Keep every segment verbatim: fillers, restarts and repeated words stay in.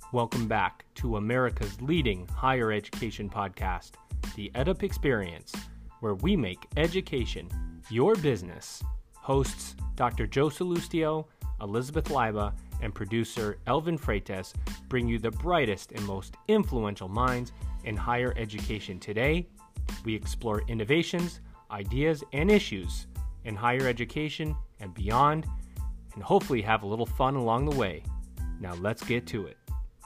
Welcome back to America's leading higher education podcast, The EdUp Experience, where we make education your business. Hosts Doctor Joe Salustio, Elizabeth Leiba, and producer Elvin Freitas bring you the brightest and most influential minds in higher education today. We explore innovations, ideas, and issues in higher education and beyond, and hopefully have a little fun along the way. Now let's get to it.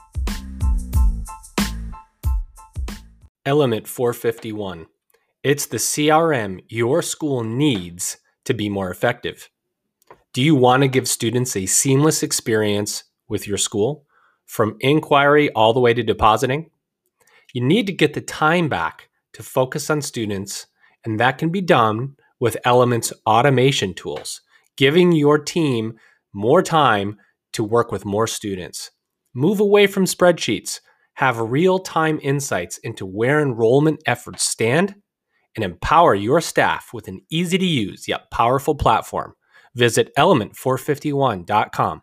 Element four fifty-one. It's the C R M your school needs to be more effective. Do you want to give students a seamless experience with your school, from inquiry all the way to depositing? You need to get the time back to focus on students, and that can be done with Element's automation tools, giving your team more time to work with more students. Move away from spreadsheets. Have real-time insights into where enrollment efforts stand, and empower your staff with an easy-to-use yet powerful platform. Visit element four fifty-one dot com.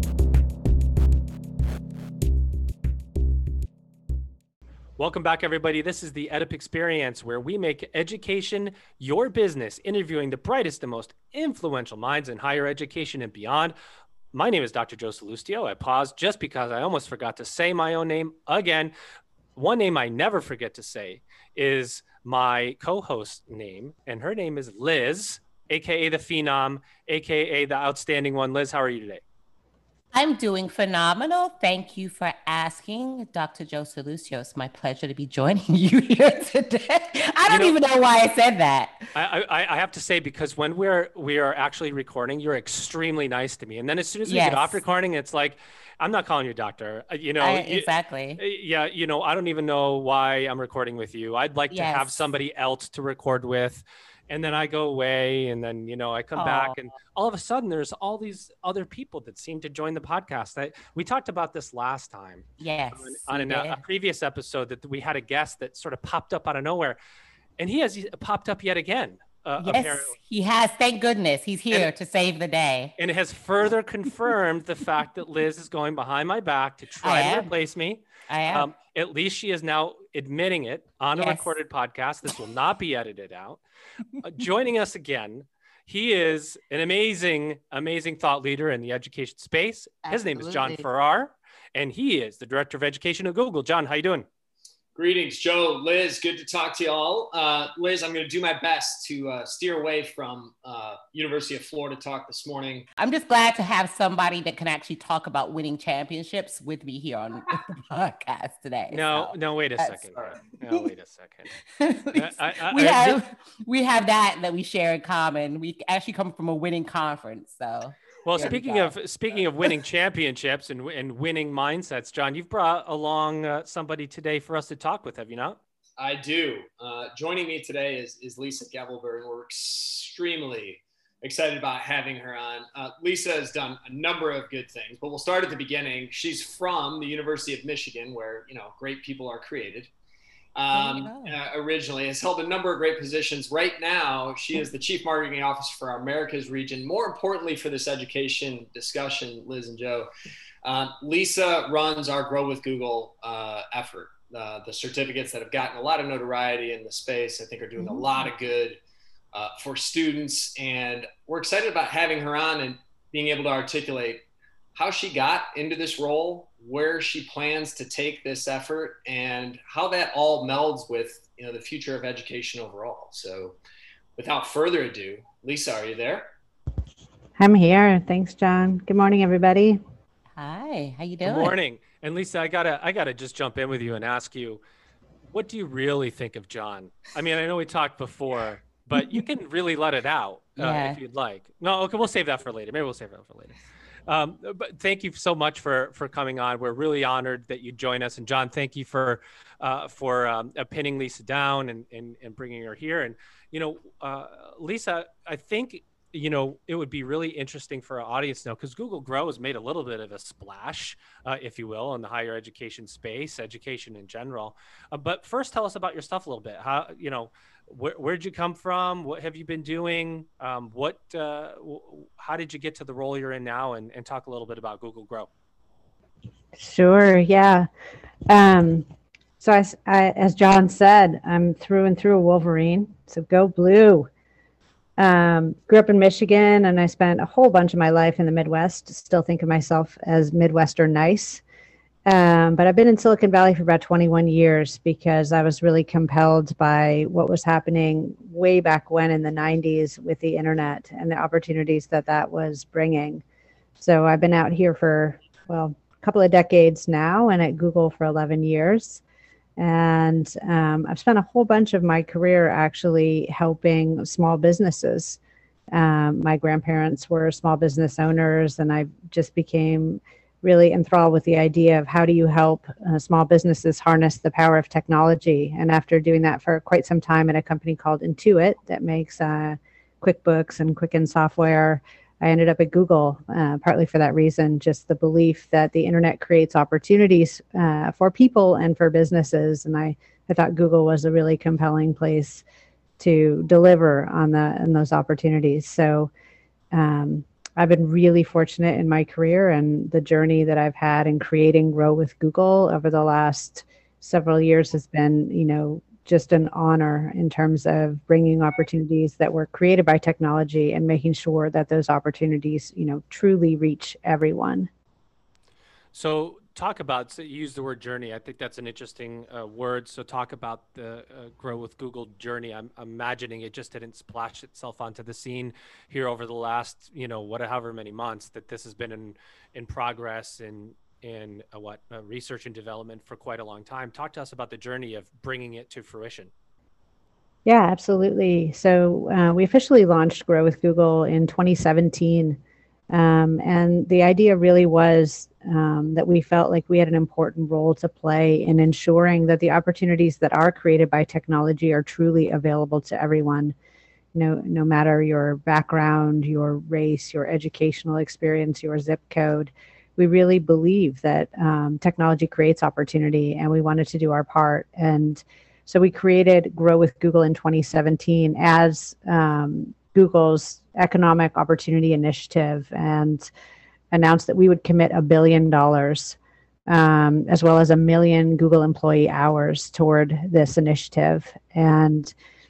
Welcome back, everybody. This is the EdUp Experience, where we make education your business, interviewing the brightest and most influential minds in higher education and beyond. My name is Doctor Joe Salustio. I paused just because I almost forgot to say my own name again. One name I never forget to say is my co-host name, and her name is Liz, A K A the Phenom, A K A the Outstanding One. Liz, how are you today? I'm doing phenomenal. Thank you for asking, Doctor Joe Salustio. It's my pleasure to be joining you here today. I don't you know, even know why I said that. I, I I have to say, because when we're we are actually recording, you're extremely nice to me, and then as soon as we yes. get off recording, it's like, I'm not calling you doctor. You know, I, exactly. You, yeah, you know, I don't even know why I'm recording with you. I'd like yes. to have somebody else to record with. And then I go away, and then, you know, I come Aww. back, and all of a sudden there's all these other people that seem to join the podcast. That we talked about this last time. Yes. On, on an, a previous episode, that we had a guest that sort of popped up out of nowhere, and he has popped up yet again. Uh, yes, apparently. He has. Thank goodness he's here and, to save the day. And it has further confirmed the fact that Liz is going behind my back to try to replace me. I am. Um, at least she is now admitting it on a yes. recorded podcast. This will not be edited out. Uh, joining us again, he is an amazing, amazing thought leader in the education space. His Absolutely. name is John Farrar, and he is the Director of Education at Google. John, how you doing? Greetings, Joe, Liz. Good to talk to you all. Uh, Liz, I'm going to do my best to uh, steer away from uh, University of Florida talk this morning. I'm just glad to have somebody that can actually talk about winning championships with me here on the podcast today. No, so no, wait a second. No, wait a second. I, I, we I, have I, we have that that we share in common. We actually come from a winning conference, so. Well, there speaking we of speaking of winning championships and and winning mindsets, John, you've brought along uh, somebody today for us to talk with, have you not? I do. Uh, joining me today is is Lisa Gevelberg, and we're extremely excited about having her on. Uh, Lisa has done a number of good things, but we'll start at the beginning. She's from the University of Michigan, where you know great people are created. Um, uh, originally has held a number of great positions. Right now, she is the Chief Marketing Officer for our Americas region. More importantly for this education discussion, Liz and Joe, uh, Lisa runs our Grow with Google uh, effort. Uh, the certificates that have gotten a lot of notoriety in the space, I think, are doing a lot of good uh, for students. And we're excited about having her on and being able to articulate how she got into this role, where she plans to take this effort, and how that all melds with, you know, the future of education overall. So without further ado, Lisa, are you there? I'm here. Thanks, John. Good morning, everybody. Hi, how you doing? Good morning. And Lisa, I gotta, I gotta just jump in with you and ask you, what do you really think of John? I mean, I know we talked before, but you can really let it out uh, yeah. if you'd like. No, okay, we'll save that for later. Maybe we'll save that for later. Um, but thank you so much for for coming on. We're really honored that you join us. And John, thank you for uh, for um, uh, pinning Lisa down and, and and bringing her here. And you know, uh, Lisa, I think you know it would be really interesting for our audience now, because Google Grow has made a little bit of a splash, uh, if you will, in the higher education space, education in general. Uh, but first, tell us about your stuff a little bit. How you know. Where, where'd you come from? What have you been doing? Um, what, uh, w- how did you get to the role you're in now? And, and talk a little bit about Google Grow. Sure. Yeah. Um, so I, I, as John said, I'm through and through a Wolverine. So go blue. Um, grew up in Michigan, and I spent a whole bunch of my life in the Midwest. Still think of myself as Midwestern nice. Um, but I've been in Silicon Valley for about twenty-one years because I was really compelled by what was happening way back when in the nineties with the internet and the opportunities that that was bringing. So I've been out here for, well, a couple of decades now, and at Google for eleven years. And um, I've spent a whole bunch of my career actually helping small businesses. Um, my grandparents were small business owners, and I just became really enthralled with the idea of how do you help uh, small businesses harness the power of technology. And after doing that for quite some time at a company called Intuit that makes uh, QuickBooks and Quicken software, I ended up at Google, uh, partly for that reason, just the belief that the internet creates opportunities uh, for people and for businesses. And I, I thought Google was a really compelling place to deliver on, the, on those opportunities. So um, I've been really fortunate in my career and the journey that I've had in creating Grow with Google over the last several years has been, you know, just an honor in terms of bringing opportunities that were created by technology and making sure that those opportunities, you know, truly reach everyone. So talk about, so you use the word journey. I think that's an interesting uh, word. So talk about the uh, Grow with Google journey. I'm, I'm imagining it just didn't splash itself onto the scene here over the last, you know, whatever many months, that this has been in, in progress and in uh, what uh, research and development for quite a long time. Talk to us about the journey of bringing it to fruition. Yeah, absolutely. So uh, we officially launched Grow with Google in twenty seventeen. Um, and the idea really was um, that we felt like we had an important role to play in ensuring that the opportunities that are created by technology are truly available to everyone, no, no matter your background, your race, your educational experience, your zip code. We really believe that um, technology creates opportunity, and we wanted to do our part. And so we created Grow with Google in twenty seventeen as um, Google's economic opportunity initiative, and announced that we would commit a billion dollars um, as well as a million Google employee hours toward this initiative. And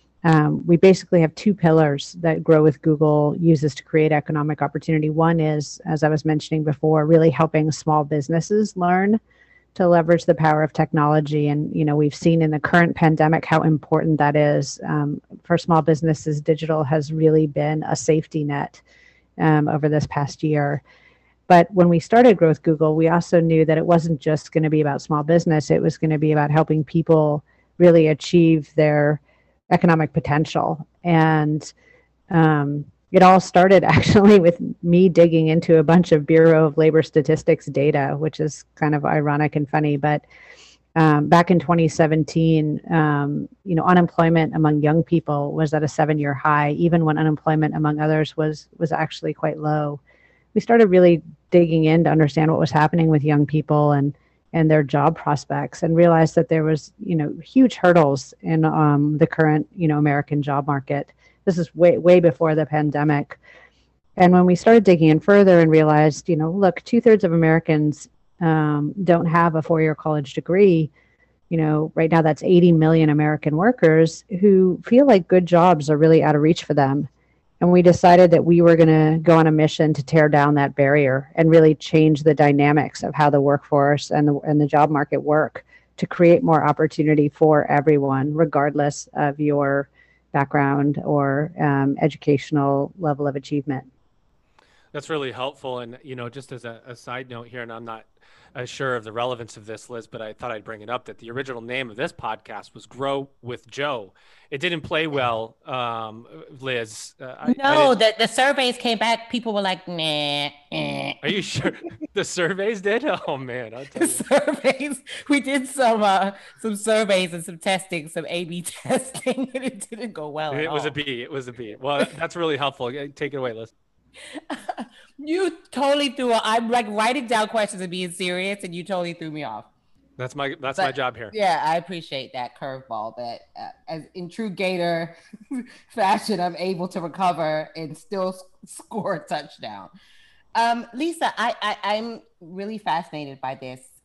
um, we basically have two pillars that Grow with Google uses to create economic opportunity. One is, as I was mentioning before, really helping small businesses learn to leverage the power of technology. And, you know, we've seen in the current pandemic how important that is. Um, for small businesses, digital has really been a safety net um, over this past year. But when we started Grow with Google, we also knew that it wasn't just going to be about small business. It was going to be about helping people really achieve their economic potential. And um, it all started actually with me digging into a bunch of Bureau of Labor Statistics data, which is kind of ironic and funny. But um, back in twenty seventeen, um, you know, unemployment among young people was at a seven-year high, even when unemployment among others was was actually quite low. We started really digging in to understand what was happening with young people and and their job prospects, and realized that there was, you know, huge hurdles in um, the current, you know, American job market. This is way, way before the pandemic. And when we started digging in further and realized, you know, look, two thirds of Americans um, don't have a four-year college degree. You know, right now that's eighty million American workers who feel like good jobs are really out of reach for them. And we decided that we were going to go on a mission to tear down that barrier and really change the dynamics of how the workforce and the, and the job market work to create more opportunity for everyone, regardless of your background or um, educational level of achievement. That's really helpful. And, you know, just as a, a side note here, and I'm not uh, sure of the relevance of this, Liz, but I thought I'd bring it up, that the original name of this podcast was Grow with Joe. It didn't play well, um, Liz. Uh, I, no, I the, the surveys came back. People were like, nah. Eh. Are you sure the surveys did? Oh, man. I'll tell you. Surveys. We did some uh, some surveys and some testing, some A B testing, and it didn't go well at It was all. a B. It was a B. Well, that's really helpful. Take it away, Liz. You totally threw. A, I'm like writing down questions and being serious, and you totally threw me off. That's my that's but, my job here. Yeah, I appreciate that curveball. That uh, as in true Gator fashion, I'm able to recover and still score a touchdown. Um, Lisa, I, I I'm really fascinated by this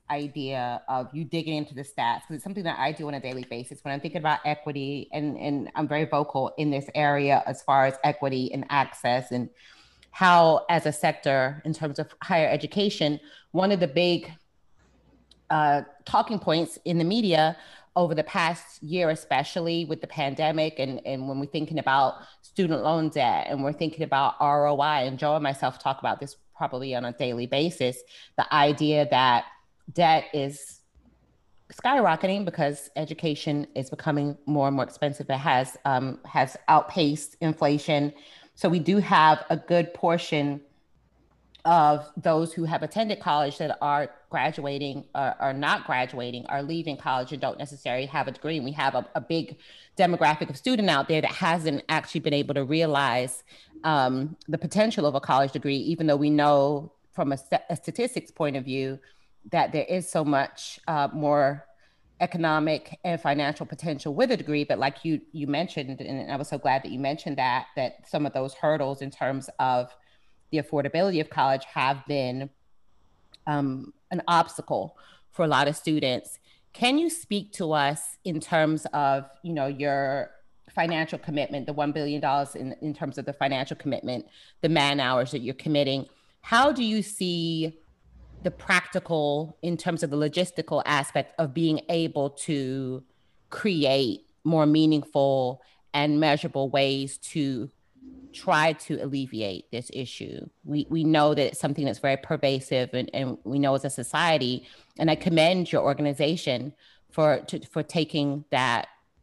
idea of you digging into the stats, because it's something that I do on a daily basis when I'm thinking about equity, and, and I'm very vocal in this area as far as equity and access, and how as a sector in terms of higher education, one of the big uh, talking points in the media over the past year, especially with the pandemic, and, and when we're thinking about student loan debt and we're thinking about R O I, and Joe and myself talk about this probably on a daily basis, the idea that debt is skyrocketing because education is becoming more and more expensive. It has um, has outpaced inflation. So we do have a good portion of those who have attended college that are graduating or are not graduating, are leaving college and don't necessarily have a degree. And we have a, a big demographic of student out there that hasn't actually been able to realize um, the potential of a college degree, even though we know from a, st- a statistics point of view that there is so much uh, more economic and financial potential with a degree. But like you you mentioned, and I was so glad that you mentioned that, that some of those hurdles in terms of the affordability of college have been um, an obstacle for a lot of students. Can you speak to us in terms of, you know, your financial commitment, the one billion dollars in, in terms of the financial commitment, the man hours that you're committing? How do you see the practical, in terms of the logistical aspect of being able to create more meaningful and measurable ways to try to alleviate this issue? We we know that it's something that's very pervasive, and, and we know as a society, and I commend your organization for to, for taking that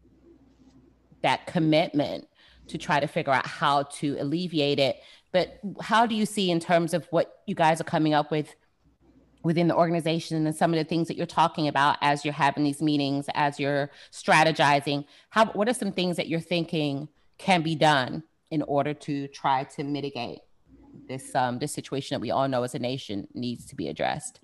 that commitment to try to figure out how to alleviate it. But how do you see, in terms of what you guys are coming up with within the organization and some of the things that you're talking about as you're having these meetings, as you're strategizing, how, what are some things that you're thinking can be done in order to try to mitigate this, um, this situation that we all know as a nation needs to be addressed?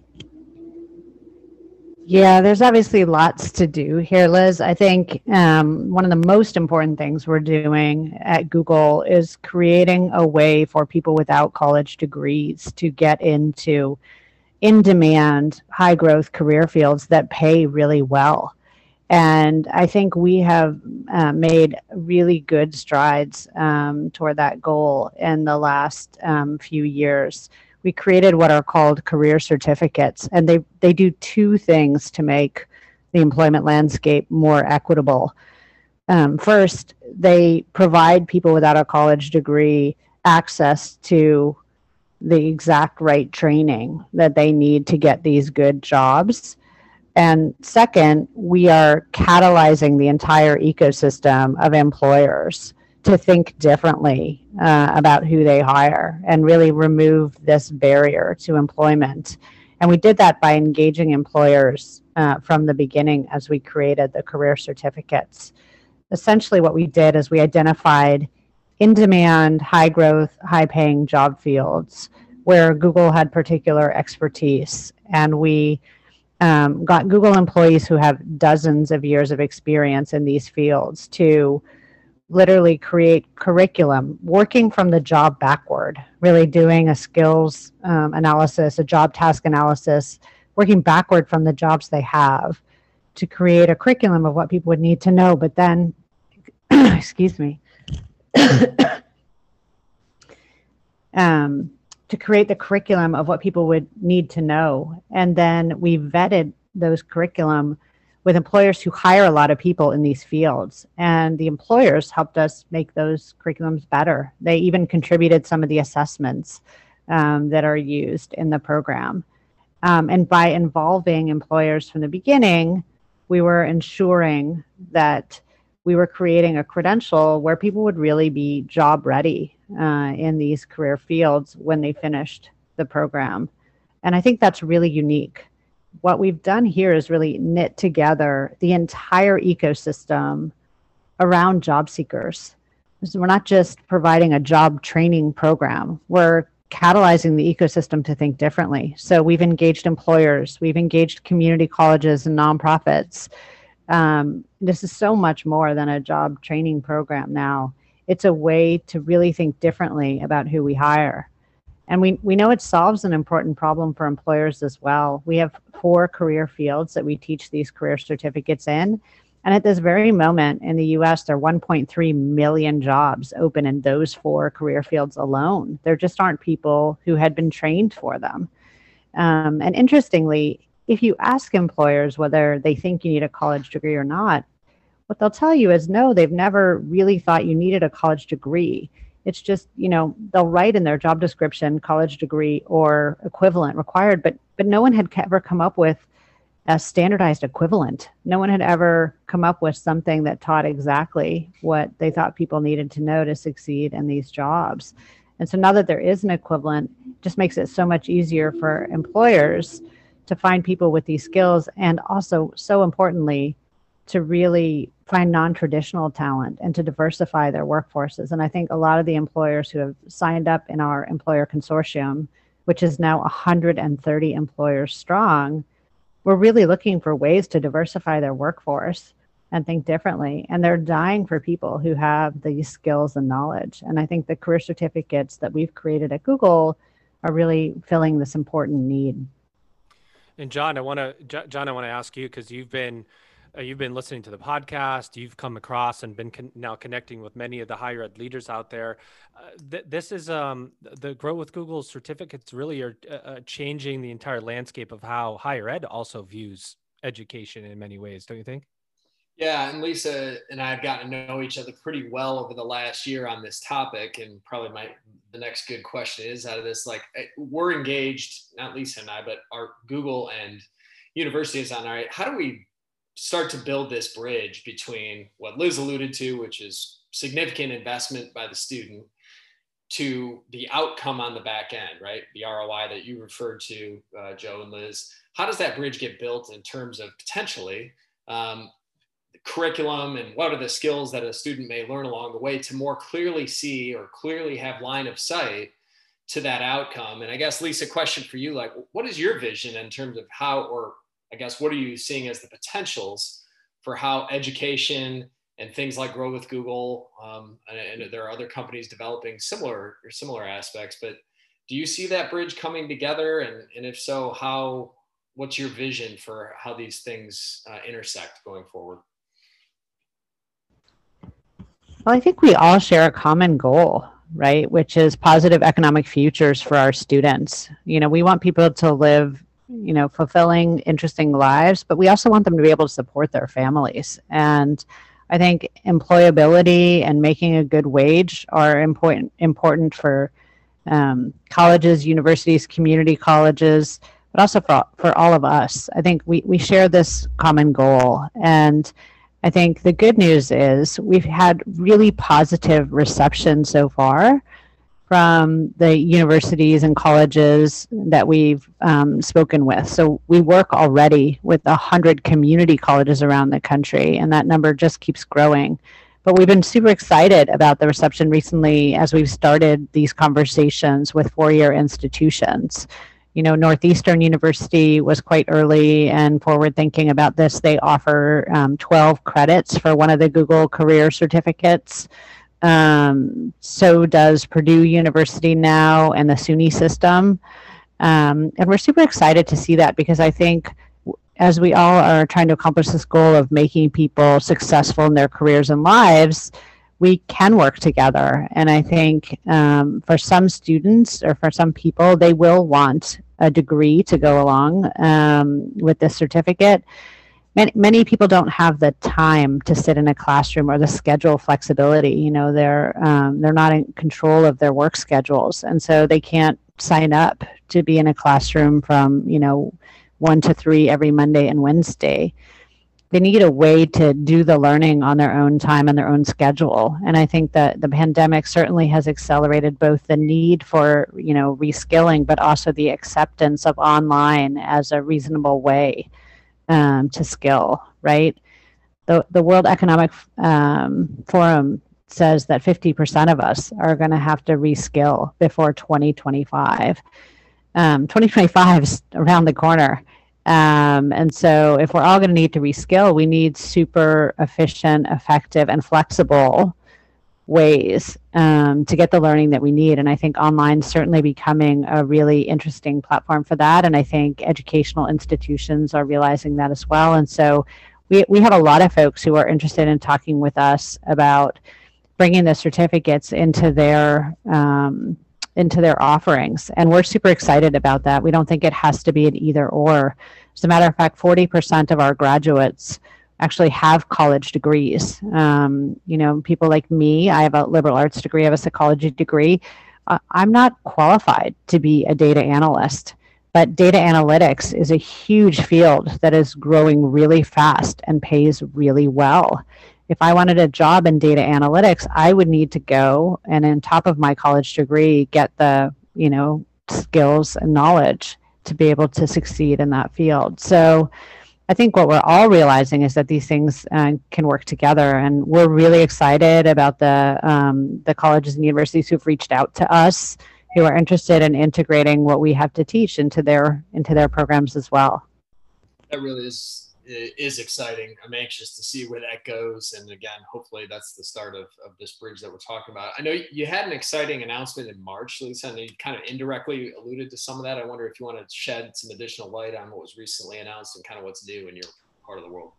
Yeah, there's obviously lots to do here, Liz. I think um, one of the most important things we're doing at Google is creating a way for people without college degrees to get into in-demand, high-growth career fields that pay really well. And I think we have uh, made really good strides um, toward that goal in the last um, few years. We created what are called career certificates, and they, they do two things to make the employment landscape more equitable. Um, first, they provide people without a college degree access to the exact right training that they need to get these good jobs. And second, we are catalyzing the entire ecosystem of employers to think differently uh, about who they hire and really remove this barrier to employment. And we did that by engaging employers uh, from the beginning as we created the career certificates. Essentially what we did is we identified in-demand, high-growth, high-paying job fields where Google had particular expertise. And we um, got Google employees who have dozens of years of experience in these fields to literally create curriculum, working from the job backward, really doing a skills um, analysis, a job task analysis, working backward from the jobs they have to create a curriculum of what people would need to know. But then, excuse me, um, to create the curriculum of what people would need to know. And then we vetted those curriculum with employers who hire a lot of people in these fields. And the employers helped us make those curriculums better. They even contributed some of the assessments um, that are used in the program. Um, and by involving employers from the beginning, we were ensuring that we were creating a credential where people would really be job ready uh, in these career fields when they finished the program. And I think that's really unique. What we've done here is really knit together the entire ecosystem around job seekers. So we're not just providing a job training program, we're catalyzing the ecosystem to think differently. So we've engaged employers, we've engaged community colleges and nonprofits. Um, this is so much more than a job training program now. It's a way to really think differently about who we hire. And we, we know it solves an important problem for employers as well. We have four career fields that we teach these career certificates in. And at this very moment in the U S, there are one point three million jobs open in those four career fields alone. There just aren't people who had been trained for them. Um, and interestingly, if you ask employers whether they think you need a college degree or not, what they'll tell you is no, they've never really thought you needed a college degree. It's just, you know, they'll write in their job description, college degree or equivalent required, but but no one had ever come up with a standardized equivalent. No one had ever come up with something that taught exactly what they thought people needed to know to succeed in these jobs. And so now that there is an equivalent, it just makes it so much easier for employers to find people with these skills, and also, so importantly, to really find non-traditional talent and to diversify their workforces. And I think a lot of the employers who have signed up in our employer consortium, which is now one hundred thirty employers strong, we're really looking for ways to diversify their workforce and think differently. And they're dying for people who have these skills and knowledge. And I think the career certificates that we've created at Google are really filling this important need. And John, I want to, John, I want to ask you, because you've been Uh, you've been listening to the podcast, you've come across and been con- now connecting with many of the higher ed leaders out there. Uh, th- this is um, the Grow with Google certificates really are uh, changing the entire landscape of how higher ed also views education in many ways, don't you think? Yeah, and Lisa and I have gotten to know each other pretty well over the last year on this topic, and probably my the next good question is out of this, like we're engaged, not Lisa and I, but our Google and universities on, all right, how do we start to build this bridge between what Liz alluded to, which is significant investment by the student, to the outcome on the back end, right? The R O I that you referred to, uh, Joe and Liz. How does that bridge get built in terms of potentially um, the curriculum, and what are the skills that a student may learn along the way to more clearly see or clearly have line of sight to that outcome? And I guess, Lisa, question for you, like, what is your vision in terms of how, or I guess, what are you seeing as the potentials for how education and things like Grow with Google, um, and, and there are other companies developing similar or similar aspects, but do you see that bridge coming together? And, and if so, how, what's your vision for how these things uh, intersect going forward? Well, I think we all share a common goal, right? Which is positive economic futures for our students. You know, we want people to live, you know, fulfilling, interesting lives, but we also want them to be able to support their families. And I think employability and making a good wage are important, important for um, colleges, universities, community colleges, but also for, for all of us. I think we, we share this common goal. And I think the good news is we've had really positive reception so far from the universities and colleges that we've um, spoken with. So we work already with one hundred community colleges around the country, and that number just keeps growing. But we've been super excited about the reception recently as we've started these conversations with four-year institutions. You know, Northeastern University was quite early and forward thinking about this. They offer um, twelve credits for one of the Google career certificates. Um, so does Purdue University now, and the SUNY system. Um, and we're super excited to see that, because I think as we all are trying to accomplish this goal of making people successful in their careers and lives, we can work together. And I think um, for some students or for some people, they will want a degree to go along um, with this certificate. Many, many people don't have the time to sit in a classroom or the schedule flexibility. You know, they're um, they're not in control of their work schedules, and so they can't sign up to be in a classroom from, you know, one to three every Monday and Wednesday. They need a way to do the learning on their own time and their own schedule. And I think that the pandemic certainly has accelerated both the need for, you know, reskilling, but also the acceptance of online as a reasonable way Um, to skill, right? The the World Economic um, Forum says that fifty percent of us are going to have to reskill before twenty twenty-five. Um, twenty twenty-five is around the corner. Um, and so if we're all going to need to reskill, we need super efficient, effective, and flexible ways um, to get the learning that we need. And I think online is certainly becoming a really interesting platform for that. And I think educational institutions are realizing that as well. And so we, we have a lot of folks who are interested in talking with us about bringing the certificates into their um, into their offerings. And we're super excited about that. We don't think it has to be an either or. As a matter of fact, forty percent of our graduates actually have college degrees. Um, you know, people like me, I have a liberal arts degree, I have a psychology degree. Uh, I'm not qualified to be a data analyst, but data analytics is a huge field that is growing really fast and pays really well. If I wanted a job in data analytics, I would need to go and on top of my college degree, get the, you know, skills and knowledge to be able to succeed in that field. So I think what we're all realizing is that these things uh, can work together, and we're really excited about the um, the colleges and universities who've reached out to us, who are interested in integrating what we have to teach into their into their programs as well. That really is is exciting. I'm anxious to see where that goes, and again, hopefully that's the start of, of this bridge that we're talking about. I know you had an exciting announcement in March, Lisa, and you kind of indirectly alluded to some of that. I wonder if you want to shed some additional light on what was recently announced and kind of what's new in your part of the world.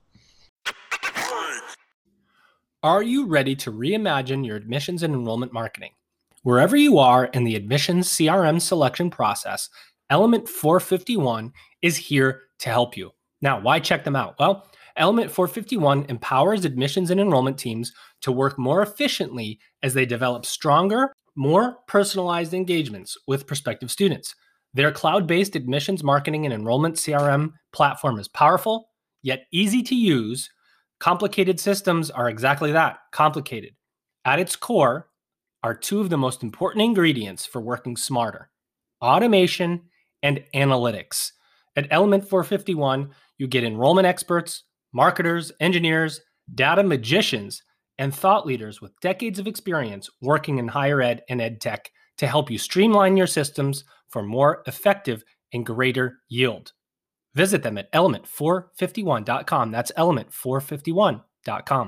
Are you ready to reimagine your admissions and enrollment marketing? Wherever you are in the admissions C R M selection process, Element four fifty-one is here to help you. Now, why check them out? Well, Element four fifty-one empowers admissions and enrollment teams to work more efficiently as they develop stronger, more personalized engagements with prospective students. Their cloud-based admissions marketing and enrollment C R M platform is powerful, yet easy to use. Complicated systems are exactly that, complicated. At its core are two of the most important ingredients for working smarter: automation and analytics. At Element four fifty-one, you get enrollment experts, marketers, engineers, data magicians, and thought leaders with decades of experience working in higher ed and ed tech to help you streamline your systems for more effective and greater yield. Visit them at element four fifty-one dot com. That's element four fifty-one dot com.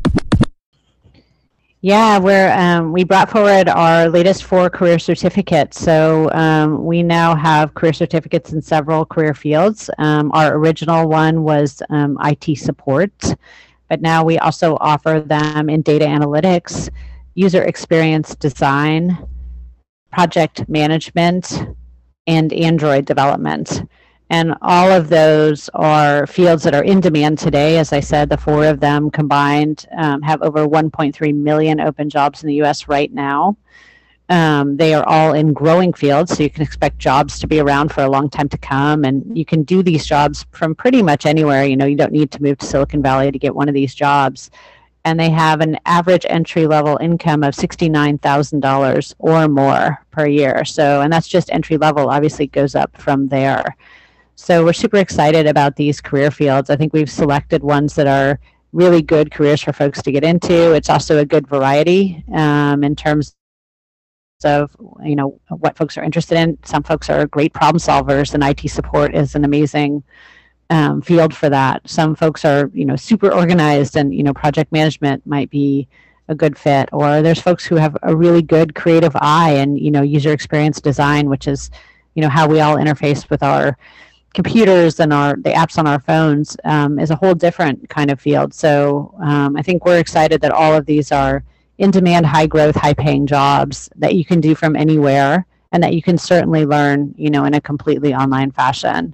Yeah, we're um, we brought forward our latest four career certificates. So um, we now have career certificates in several career fields. Um, our original one was um, I T support, but now we also offer them in data analytics, user experience design, project management, and Android development. And all of those are fields that are in demand today. As I said, the four of them combined um, have over one point three million open jobs in the U S right now. Um, they are all in growing fields, so you can expect jobs to be around for a long time to come. And you can do these jobs from pretty much anywhere. You know, you don't need to move to Silicon Valley to get one of these jobs. And they have an average entry level income of sixty-nine thousand dollars or more per year. So, and that's just entry level, obviously it goes up from there. So we're super excited about these career fields. I think we've selected ones that are really good careers for folks to get into. It's also a good variety um, in terms of, you know, what folks are interested in. Some folks are great problem solvers, and I T support is an amazing um, field for that. Some folks are, you know, super organized, and, you know, project management might be a good fit. Or there's folks who have a really good creative eye and, you know, user experience design, which is, you know, how we all interface with our computers and our the apps on our phones, um, is a whole different kind of field. So um, I think we're excited that all of these are in-demand, high-growth, high-paying jobs that you can do from anywhere, and that you can certainly learn, you know, in a completely online fashion.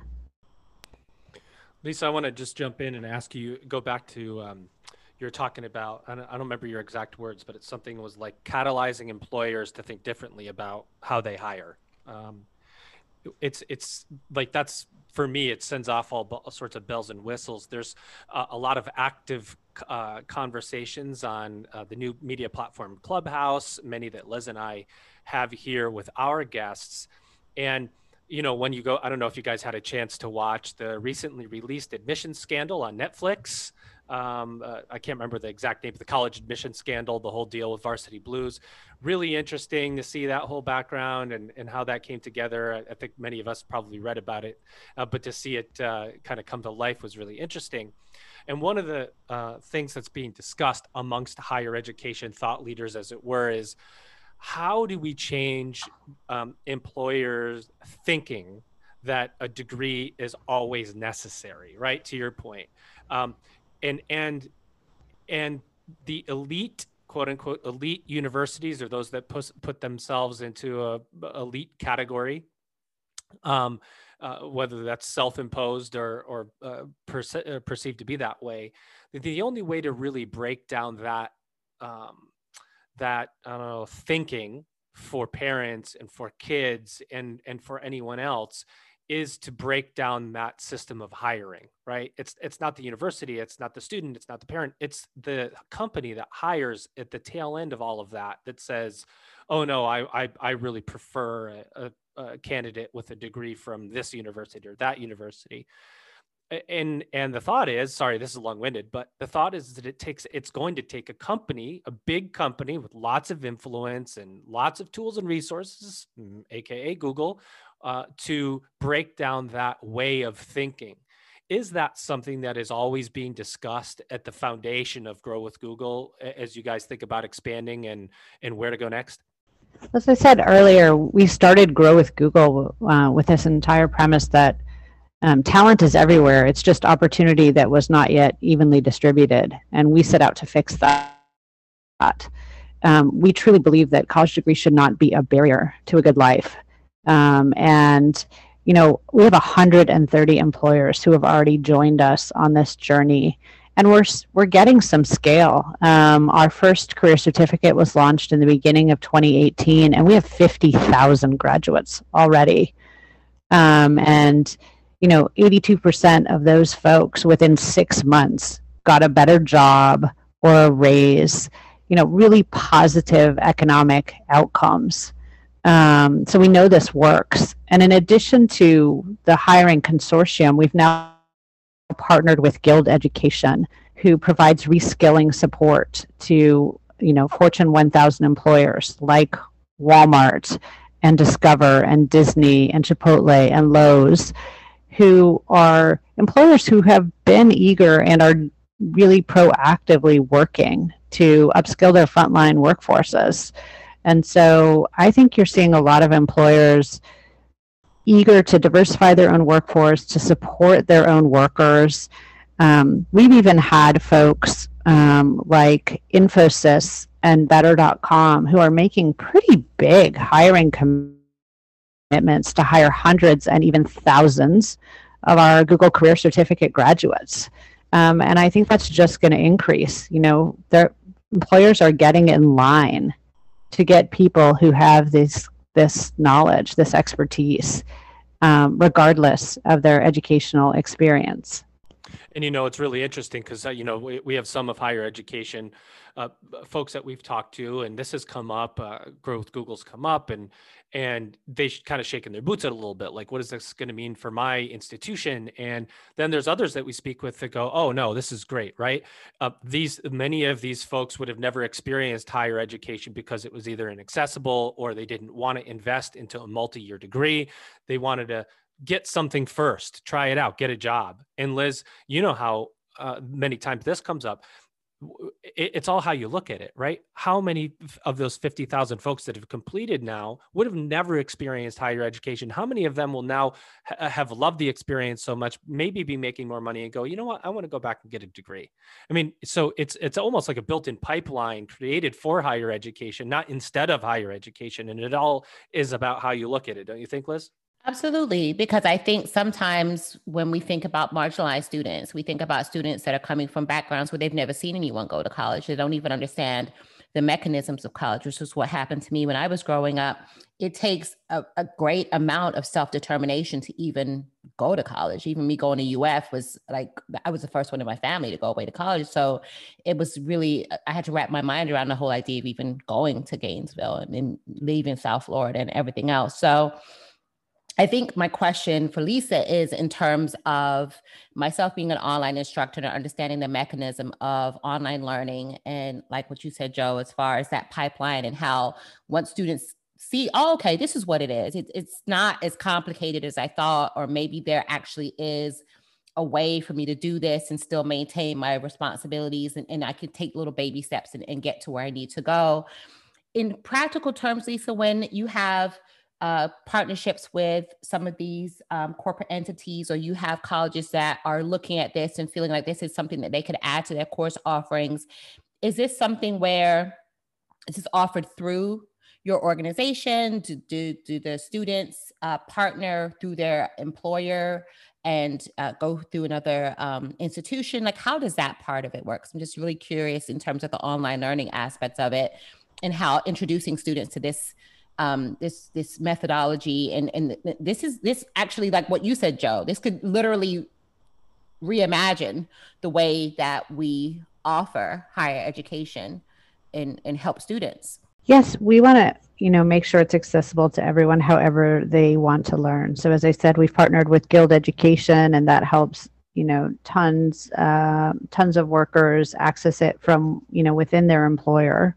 Lisa, I want to just jump in and ask you, go back to um, you're talking about, I don't, I don't remember your exact words, but it's something was like catalyzing employers to think differently about how they hire. Um, it's it's like that's, for me, it sends off all, all sorts of bells and whistles. There's uh, a lot of active uh, conversations on uh, the new media platform Clubhouse, many that Liz and I have here with our guests. And, you know, when you go, I don't know if you guys had a chance to watch the recently released admissions scandal on Netflix. Um, uh, I can't remember the exact name, but the college admission scandal, the whole deal with Varsity Blues. Really interesting to see that whole background and, and how that came together. I, I think many of us probably read about it, uh, but to see it uh, kind of come to life was really interesting. And one of the uh, things that's being discussed amongst higher education thought leaders, as it were, is how do we change um, employers' thinking that a degree is always necessary, right? To your point. Um, and, and, and the elite, quote unquote, elite universities, or those that put, put themselves into a elite category, um, uh, whether that's self-imposed or, or uh, perce- uh, perceived to be that way, the only way to really break down that, um, that I don't know, thinking for parents and for kids and, and for anyone else is to break down that system of hiring, right? It's it's not the university, it's not the student, it's not the parent, it's the company that hires at the tail end of all of that that says, oh no, I I, I really prefer a, a, a candidate with a degree from this university or that university. And and the thought is, sorry, this is long-winded, but the thought is that it takes, it's going to take a company, a big company with lots of influence and lots of tools and resources, A K A Google, uh, to break down that way of thinking. Is that something that is always being discussed at the foundation of Grow with Google as you guys think about expanding and, and where to go next? As I said earlier, we started Grow with Google uh, with this entire premise that Um, talent is everywhere. It's just opportunity that was not yet evenly distributed, and we set out to fix that. Um, we truly believe that college degrees should not be a barrier to a good life. Um, and, you know, we have one hundred thirty employers who have already joined us on this journey, and we're we're getting some scale. Um, our first career certificate was launched in the beginning of twenty eighteen, and we have fifty thousand graduates already. Um, and you know, eighty-two percent of those folks within six months got a better job or a raise, you know, really positive economic outcomes. Um, so we know this works. And in addition to the hiring consortium, we've now partnered with Guild Education, who provides reskilling support to, you know, Fortune one thousand employers like Walmart and Discover and Disney and Chipotle and Lowe's, who are employers who have been eager and are really proactively working to upskill their frontline workforces. And so I think you're seeing a lot of employers eager to diversify their own workforce, to support their own workers. Um, we've even had folks um, like Infosys and Better dot com who are making pretty big hiring commitments commitments to hire hundreds and even thousands of our Google Career Certificate graduates. Um, and I think that's just going to increase. You know, their employers are getting in line to get people who have this, this knowledge, this expertise, um, regardless of their educational experience. And, you know, it's really interesting because, uh, you know, we, we have some of higher education uh, folks that we've talked to, and this has come up, uh, Grow with Google's come up, and and they kind of shaking their boots at a little bit. Like, what is this going to mean for my institution? And then there's others that we speak with that go, oh, no, this is great, right? Uh, these many of these folks would have never experienced higher education because it was either inaccessible or they didn't want to invest into a multi-year degree. They wanted to get something first, try it out, get a job. And Liz, you know how uh, many times this comes up. It, it's all how you look at it, right? How many of those fifty thousand folks that have completed now would have never experienced higher education? How many of them will now ha- have loved the experience so much, maybe be making more money and go, you know what, I want to go back and get a degree. I mean, so it's it's almost like a built-in pipeline created for higher education, not instead of higher education. And it all is about how you look at it. Don't you think, Liz? Absolutely, because I think sometimes when we think about marginalized students, we think about students that are coming from backgrounds where they've never seen anyone go to college. They don't even understand the mechanisms of college, which is what happened to me when I was growing up. It takes a, a great amount of self-determination to even go to college. Even me going to U F was like, I was the first one in my family to go away to college. So it was really, I had to wrap my mind around the whole idea of even going to Gainesville and, and leaving South Florida and everything else. So I think my question for Lisa is in terms of myself being an online instructor and understanding the mechanism of online learning and like what you said, Joe, as far as that pipeline and how once students see, oh, okay, this is what it is. It, it's not as complicated as I thought, or maybe there actually is a way for me to do this and still maintain my responsibilities and, and I can take little baby steps and, and get to where I need to go. In practical terms, Lisa, when you have uh, partnerships with some of these um, corporate entities, or you have colleges that are looking at this and feeling like this is something that they could add to their course offerings, is this something where this is offered through your organization? Do, do, do the students uh, partner through their employer and uh, go through another um, institution? Like, how does that part of it work? I'm just really curious in terms of the online learning aspects of it and how introducing students to this um, this this methodology. And, and this is this actually, like what you said, Joe, this could literally reimagine the way that we offer higher education and, and help students. Yes, we want to, you know, make sure it's accessible to everyone, however they want to learn. So as I said, we've partnered with Guild Education, and that helps, you know, tons, uh, tons of workers access it from, you know, within their employer.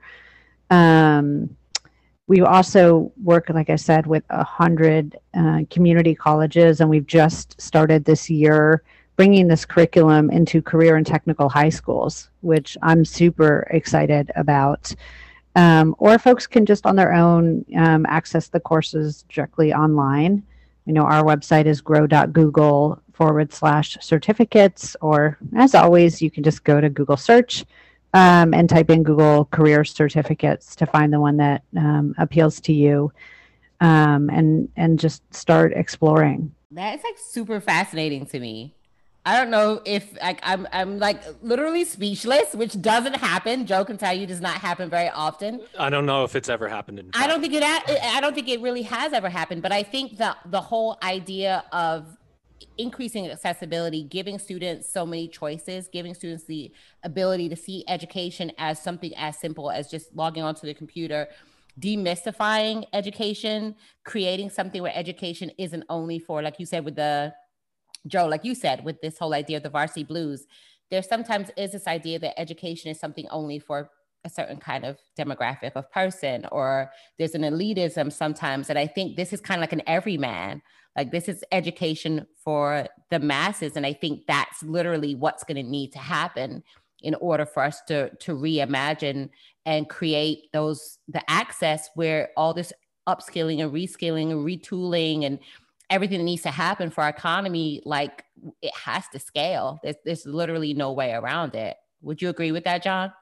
Um, we also work, like I said, with a hundred uh, community colleges, and we've just started this year bringing this curriculum into career and technical high schools, which I'm super excited about. Um, or folks can just on their own um, access the courses directly online. You know, our website is grow.google forward slash certificates, or as always, you can just go to Google search um, and type in Google career certificates to find the one that um, appeals to you, um, and, and just start exploring. That's like super fascinating to me. I don't know if like I'm I'm like literally speechless, which doesn't happen. Joe can tell you does not happen very often. I don't know if it's ever happened in fact. I don't think it I don't think it really has ever happened, but I think that the whole idea of increasing accessibility, giving students so many choices, giving students the ability to see education as something as simple as just logging onto the computer, demystifying education, creating something where education isn't only for, like you said, with the Joe, like you said, with this whole idea of the varsity blues, there sometimes is this idea that education is something only for a certain kind of demographic of person, or there's an elitism sometimes. And I think this is kind of like an everyman, like this is education for the masses. And I think that's literally what's going to need to happen in order for us to, to reimagine and create those, the access where all this upskilling and reskilling and retooling and everything that needs to happen for our economy, like it has to scale. There's, there's literally no way around it. Would you agree with that, John?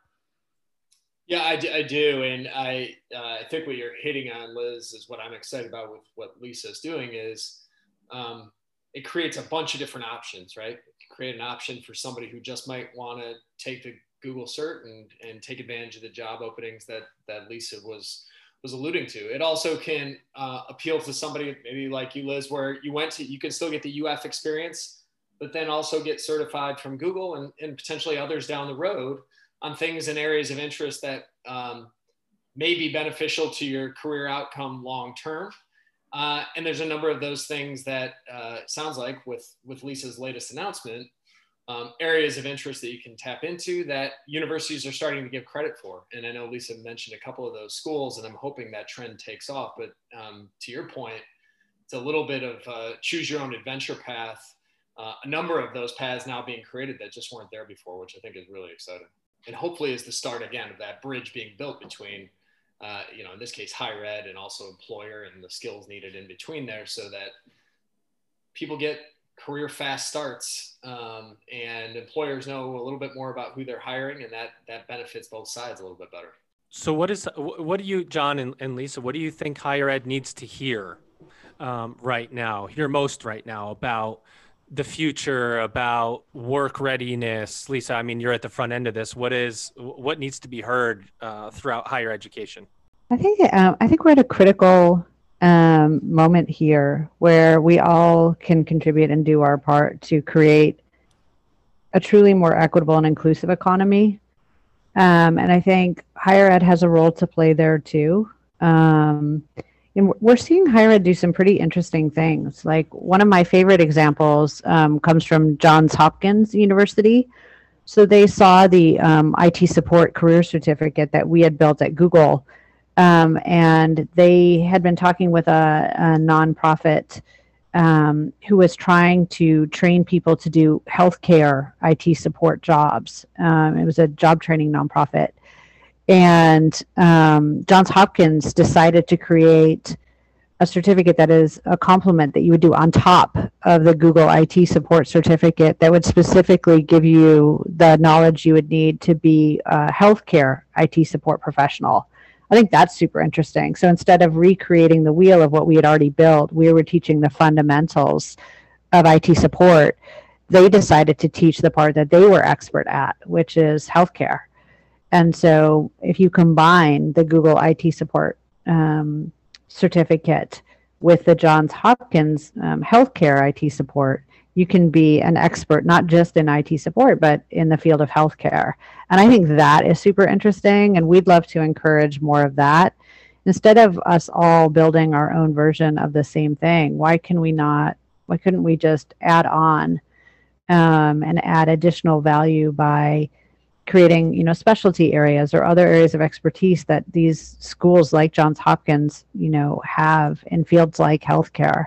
Yeah, I do. I do. And I, uh, I think what you're hitting on, Liz, is what I'm excited about with what Lisa's doing is um, it creates a bunch of different options, right? It can create an option for somebody who just might want to take the Google cert and, and take advantage of the job openings that, that Lisa was was alluding to. It also can uh, appeal to somebody maybe like you, Liz, where you went to, you can still get the U F experience, but then also get certified from Google and, and potentially others down the road on things and areas of interest that um, may be beneficial to your career outcome long-term. Uh, and there's a number of those things that uh, sounds like with, with Lisa's latest announcement, Um, areas of interest that you can tap into that universities are starting to give credit for. And I know Lisa mentioned a couple of those schools, and I'm hoping that trend takes off. But um, to your point, it's a little bit of uh, choose your own adventure path. Uh, a number of those paths now being created that just weren't there before, which I think is really exciting. And hopefully is the start again of that bridge being built between, uh, you know, in this case, higher ed and also employer and the skills needed in between there so that people get career fast starts um, and employers know a little bit more about who they're hiring, and that that benefits both sides a little bit better. So what is what do you, John and, and Lisa, what do you think higher ed needs to hear um, right now, hear most right now about the future, about work readiness? Lisa, I mean, you're at the front end of this. What is what needs to be heard uh, throughout higher education? I think uh, I think we're at a critical um, moment here where we all can contribute and do our part to create a truly more equitable and inclusive economy. Um, and I think higher ed has a role to play there too. Um, And we're seeing higher ed do some pretty interesting things. Like one of my favorite examples um, comes from Johns Hopkins University. So they saw the um, I T support career certificate that we had built at Google. Um, and they had been talking with a, a nonprofit um, who was trying to train people to do healthcare I T support jobs. Um, it was a job training nonprofit. And um, Johns Hopkins decided to create a certificate that is a complement that you would do on top of the Google I T support certificate that would specifically give you the knowledge you would need to be a healthcare I T support professional. I think that's super interesting. So instead of recreating the wheel of what we had already built, we were teaching the fundamentals of I T support. They decided to teach the part that they were expert at, which is healthcare. And so if you combine the Google I T support um, certificate with the Johns Hopkins um, healthcare I T support, you can be an expert, not just in I T support, but in the field of healthcare. And I think that is super interesting. And we'd love to encourage more of that. Instead of us all building our own version of the same thing, why can we not, why couldn't we just add on um, and add additional value by creating, you know, specialty areas or other areas of expertise that these schools like Johns Hopkins, you know, have in fields like healthcare.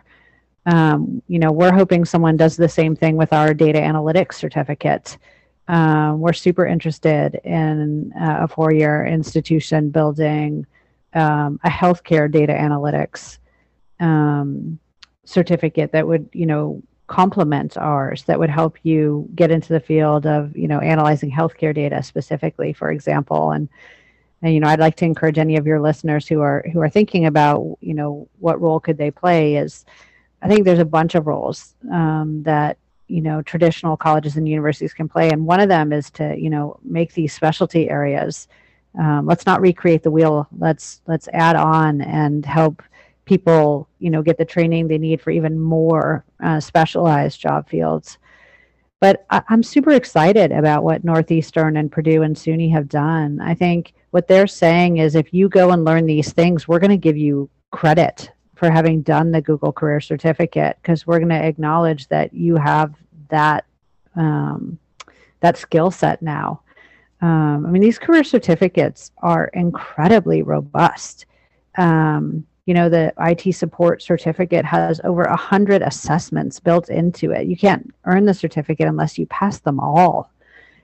Um, you know, we're hoping someone does the same thing with our data analytics certificate. Um, we're super interested in uh, a four-year institution building um, a healthcare data analytics um, certificate that would, you know, complement ours, that would help you get into the field of, you know, analyzing healthcare data specifically, for example. And, and, you know, I'd like to encourage any of your listeners who are, who are thinking about, you know, what role could they play is, I think there's a bunch of roles um, that, you know, traditional colleges and universities can play. And one of them is to, you know, make these specialty areas. Um, let's not recreate the wheel. Let's, let's add on and help people, you know, get the training they need for even more uh, specialized job fields. But I, I'm super excited about what Northeastern and Purdue and SUNY have done. I think what they're saying is if you go and learn these things, we're going to give you credit for having done the Google Career Certificate, because we're going to acknowledge that you have that um, that skill set now. Um, I mean, these career certificates are incredibly robust. Um, you know, the I T support certificate has over a hundred assessments built into it. You can't earn the certificate unless you pass them all.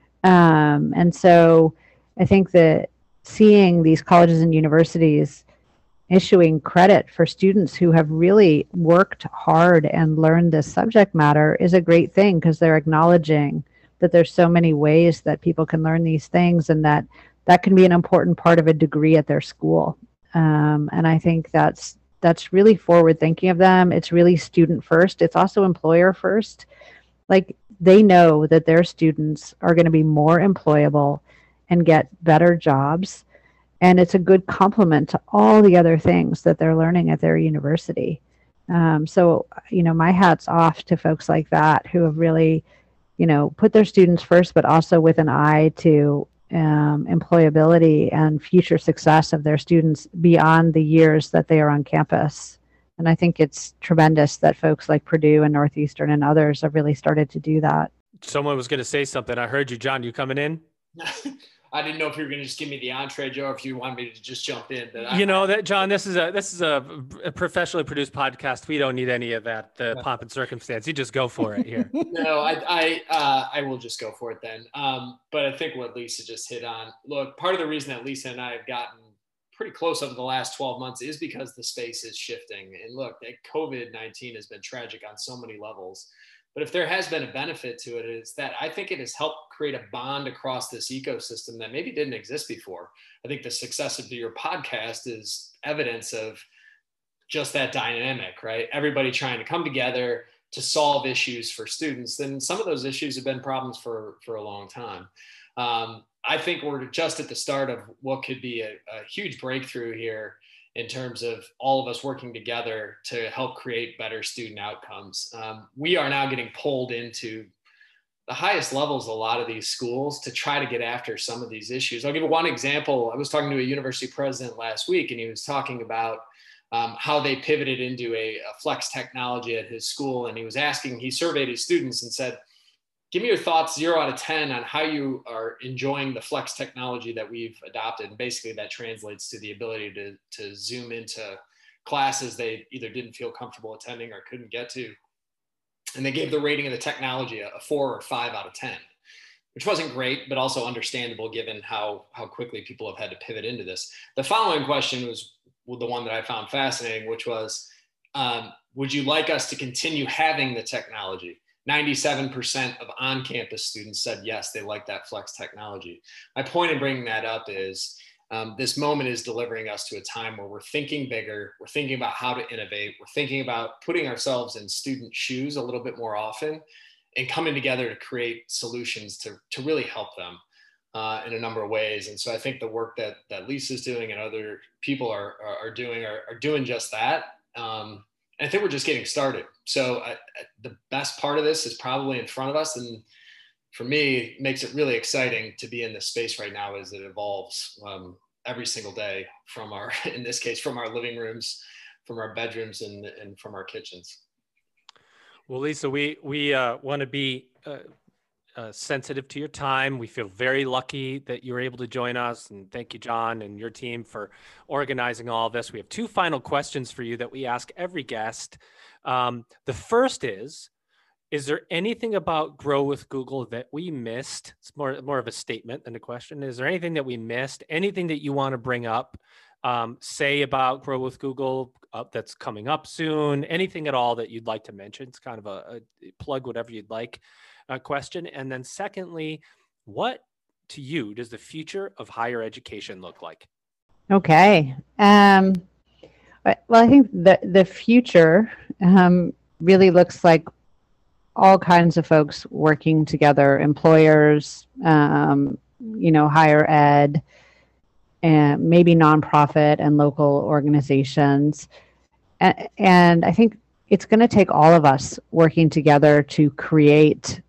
Um, and so I think that seeing these colleges and universities issuing credit for students who have really worked hard and learned this subject matter is a great thing, because they're acknowledging that there's so many ways that people can learn these things, and that that can be an important part of a degree at their school. Um, and I think that's that's really forward thinking of them. It's really student first. It's also employer first. Like, they know that their students are going to be more employable and get better jobs. And it's a good complement to all the other things that they're learning at their university. Um, so, you know, my hat's off to folks like that who have really, you know, put their students first, but also with an eye to um, employability and future success of their students beyond the years that they are on campus. And I think it's tremendous that folks like Purdue and Northeastern and others have really started to do that. Someone was going to say something. I heard you, John. You coming in? I didn't know if you were going to just give me the entree, Joe, or if you wanted me to just jump in. But I, you know that, John. This is a this is a, a professionally produced podcast. We don't need any of that the no. pomp and circumstance. You just go for it here. No, I I uh, I will just go for it then. Um, but I think what Lisa just hit on. Look, part of the reason that Lisa and I have gotten pretty close over the last twelve months is because the space is shifting. And look, that COVID nineteen has been tragic on so many levels. But if there has been a benefit to it, it's that I think it has helped create a bond across this ecosystem that maybe didn't exist before. I think the success of your podcast is evidence of just that dynamic, right? Everybody trying to come together to solve issues for students. Then some of those issues have been problems for, for a long time. Um, I think we're just at the start of what could be a, a huge breakthrough here in terms of all of us working together to help create better student outcomes. Um, we are now getting pulled into the highest levels of a lot of these schools to try to get after some of these issues. I'll give you one example. I was talking to a university president last week, and he was talking about um, how they pivoted into a, a flex technology at his school. And he was asking, he surveyed his students and said, give me your thoughts zero out of ten on how you are enjoying the flex technology that we've adopted. And basically that translates to the ability to, to Zoom into classes they either didn't feel comfortable attending or couldn't get to. And they gave the rating of the technology a, a four or five out of ten, which wasn't great, but also understandable given how, how quickly people have had to pivot into this. The following question was the one that I found fascinating, which was, um, would you like us to continue having the technology? ninety-seven percent of on-campus students said yes, they like that flex technology. My point in bringing that up is um, this moment is delivering us to a time where we're thinking bigger, we're thinking about how to innovate, we're thinking about putting ourselves in student shoes a little bit more often and coming together to create solutions to, to really help them uh, in a number of ways. And so I think the work that, that Lisa's doing and other people are, are, are doing are, are doing just that. Um, And I think we're just getting started. So uh, the best part of this is probably in front of us. And for me, it makes it really exciting to be in this space right now as it evolves um, every single day from our, in this case, from our living rooms, from our bedrooms, and, and from our kitchens. Well, Lisa, we, we uh, want to be uh, uh, sensitive to your time. We feel very lucky that you were able to join us. And thank you, John, and your team for organizing all of this. We have two final questions for you that we ask every guest. Um, the first is, is there anything about Grow with Google that we missed? It's more, more of a statement than a question. Is there anything that we missed? Anything that you want to bring up, um, say about Grow with Google uh, that's coming up soon? Anything at all that you'd like to mention? It's kind of a, a plug whatever you'd like uh, question. And then secondly, what to you does the future of higher education look like? Okay. Um, well, I think the, the future um, really looks like all kinds of folks working together, employers, um, you know, higher ed, and maybe nonprofit and local organizations. And, and I think it's going to take all of us working together to create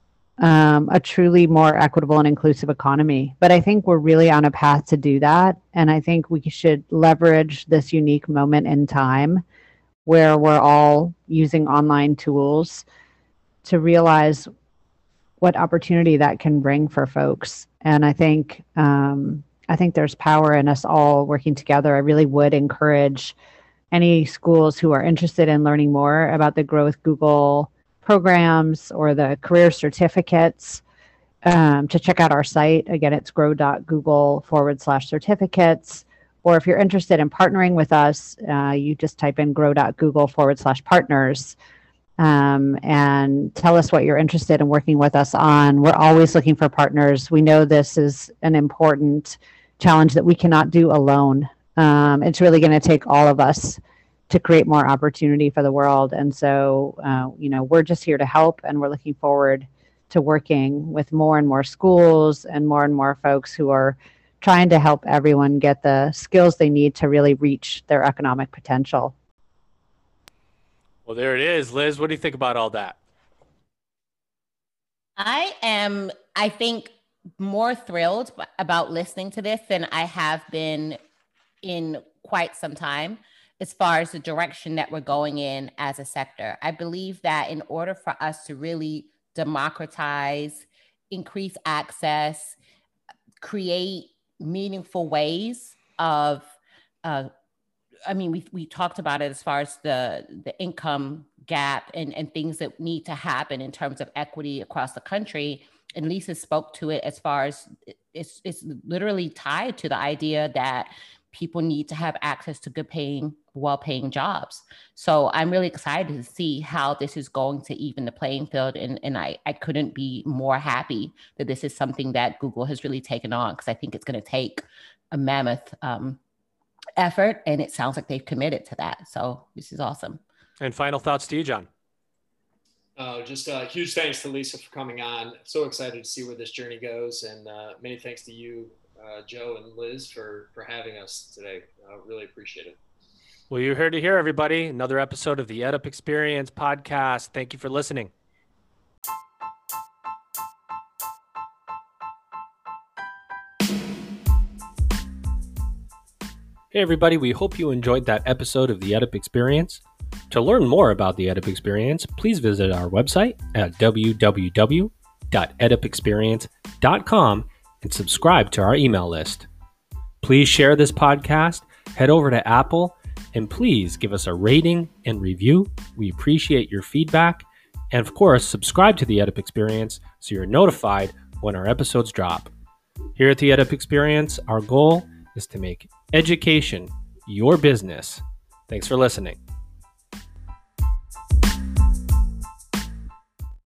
um, a truly more equitable and inclusive economy. But I think we're really on a path to do that. And I think we should leverage this unique moment in time where we're all using online tools to realize what opportunity that can bring for folks. And I think um, I think there's power in us all working together. I really would encourage any schools who are interested in learning more about the Grow with Google programs or the career certificates um, to check out our site. Again, it's grow.google forward slash certificates. Or if you're interested in partnering with us, uh, you just type in grow.google forward slash partners. Um, and tell us what you're interested in working with us on. We're always looking for partners. We know this is an important challenge that we cannot do alone. Um, it's really going to take all of us to create more opportunity for the world. And so, uh, you know, we're just here to help, and we're looking forward to working with more and more schools and more and more folks who are trying to help everyone get the skills they need to really reach their economic potential. Well, there it is. Liz, what do you think about all that? I am, I think, more thrilled about listening to this than I have been in quite some time as far as the direction that we're going in as a sector. I believe that in order for us to really democratize, increase access, create meaningful ways of uh, I mean, we we talked about it as far as the, the income gap and, and things that need to happen in terms of equity across the country. And Lisa spoke to it as far as it's, it's literally tied to the idea that people need to have access to good paying, well-paying jobs. So I'm really excited to see how this is going to even the playing field. And, and I, I couldn't be more happy that this is something that Google has really taken on, because I think it's going to take a mammoth um, effort, and it sounds like they've committed to that. So this is awesome. And final thoughts to you, John. Uh, just a huge thanks to Lisa for coming on. So excited to see where this journey goes, and uh, many thanks to you, uh, Joe and Liz, for for having us today. Uh, really appreciate it. Well, you heard it here, everybody. Another episode of the EdUp Experience podcast. Thank you for listening. Hey everybody, we hope you enjoyed that episode of the EdUp Experience. To learn more about the EdUp Experience, please visit our website at w w w dot edup experience dot com and subscribe to our email list. Please share this podcast, head over to Apple, and please give us a rating and review. We appreciate your feedback. And of course, subscribe to the EdUp Experience so you're notified when our episodes drop. Here at the EdUp Experience, our goal is to make education your business. Thanks for listening.